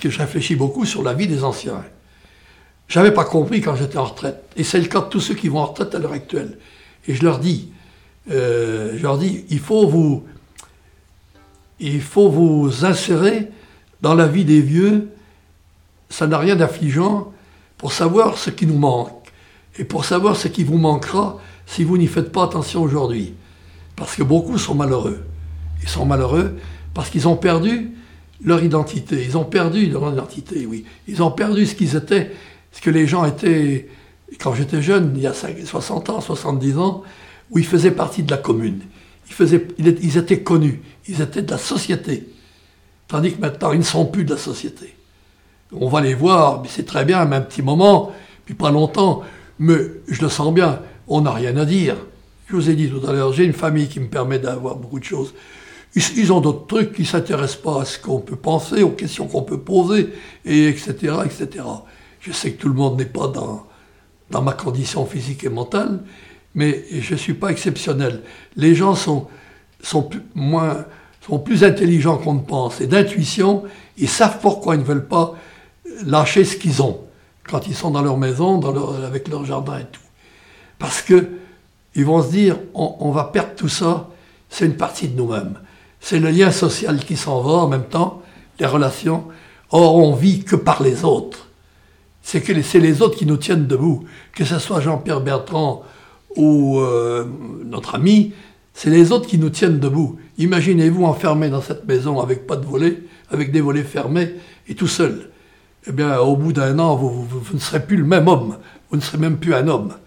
que je réfléchis beaucoup sur la vie des anciens. Je n'avais pas compris quand j'étais en retraite. Et c'est le cas de tous ceux qui vont en retraite à l'heure actuelle. Et je leur dis, il faut vous insérer dans la vie des vieux. Ça n'a rien d'affligeant pour savoir ce qui nous manque. Et pour savoir ce qui vous manquera si vous n'y faites pas attention aujourd'hui. Parce que beaucoup sont malheureux. Ils sont malheureux parce qu'ils ont perdu leur identité. Ils ont perdu leur identité, oui. Ils ont perdu ce qu'ils étaient, ce que les gens étaient, quand j'étais jeune, il y a 60 ans, 70 ans, où ils faisaient partie de la commune. Ils étaient connus, ils étaient de la société. Tandis que maintenant, ils ne sont plus de la société. On va les voir, mais c'est très bien, mais un petit moment, puis pas longtemps, mais je le sens bien, on n'a rien à dire. Je vous ai dit tout à l'heure, j'ai une famille qui me permet d'avoir beaucoup de choses. Ils ont d'autres trucs qui ne s'intéressent pas à ce qu'on peut penser, aux questions qu'on peut poser, et etc., etc. Je sais que tout le monde n'est pas dans ma condition physique et mentale, mais je ne suis pas exceptionnel. Les gens sont plus intelligents qu'on ne pense, et d'intuition, ils savent pourquoi ils ne veulent pas lâcher ce qu'ils ont, quand ils sont dans leur maison, avec leur jardin et tout. Parce qu'ils vont se dire, on va perdre tout ça, c'est une partie de nous-mêmes. C'est le lien social qui s'en va en même temps, les relations. Or, on vit que par les autres. C'est les autres qui nous tiennent debout. Que ce soit Jean-Pierre Bertrand ou notre ami, c'est les autres qui nous tiennent debout. Imaginez-vous enfermé dans cette maison avec pas de volets, avec des volets fermés et tout seul. Eh bien, au bout d'un an, vous ne serez plus le même homme. Vous ne serez même plus un homme.